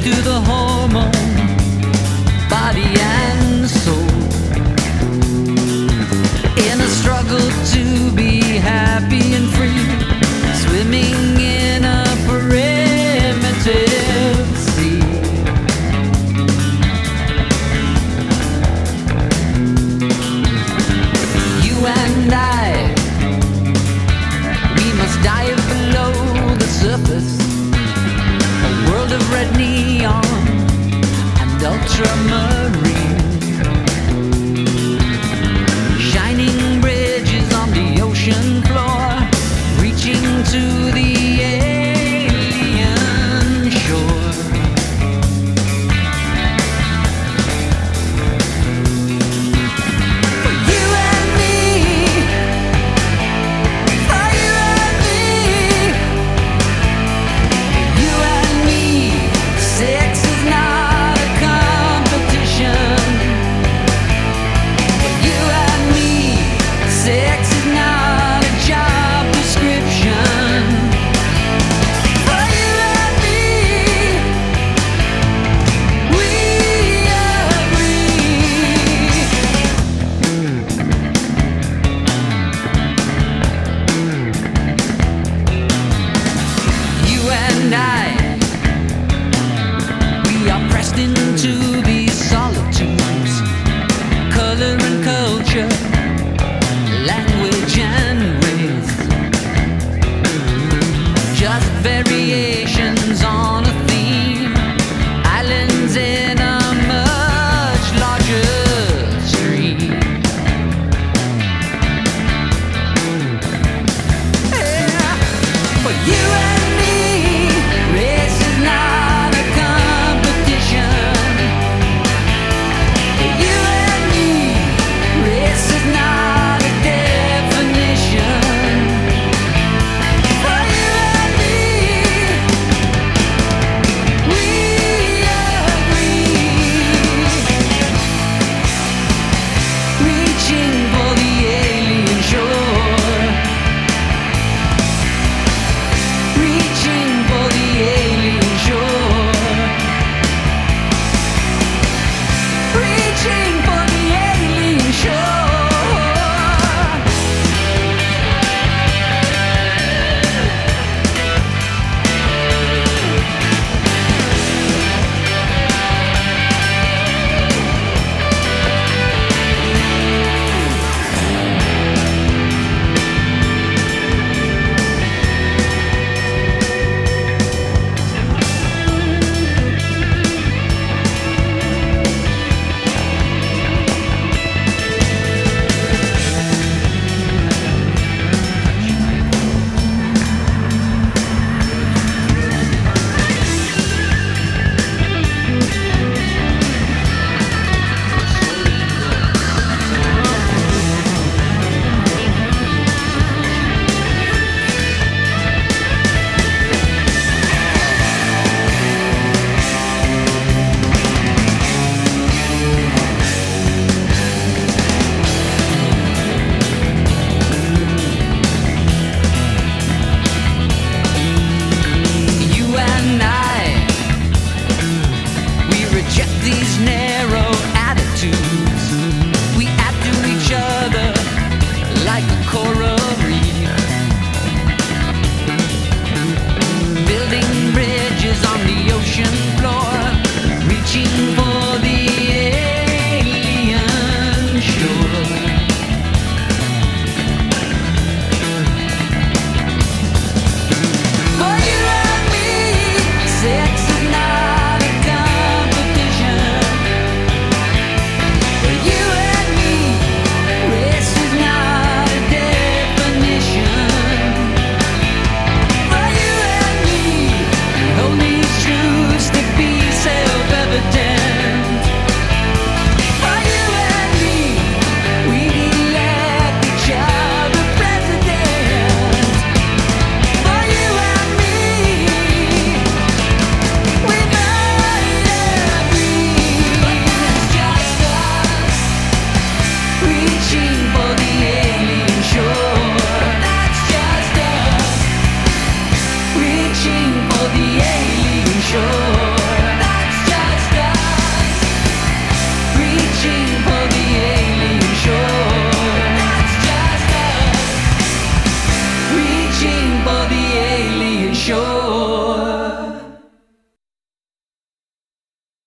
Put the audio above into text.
to the hormone, body and soul, in a struggle to be happy and free, swimming in a primitive sea. You and I, we must dive below the surface, a world of red neon and ultramarine, shining bridges on the ocean floor, reaching to the alien shore. For you and me, for you and me, you and me, sex is not a competition. For you and me, sex is not a job description. For you and me, we agree. You and I, we are pressed into these solitudes, color and culture, language and race, just variations on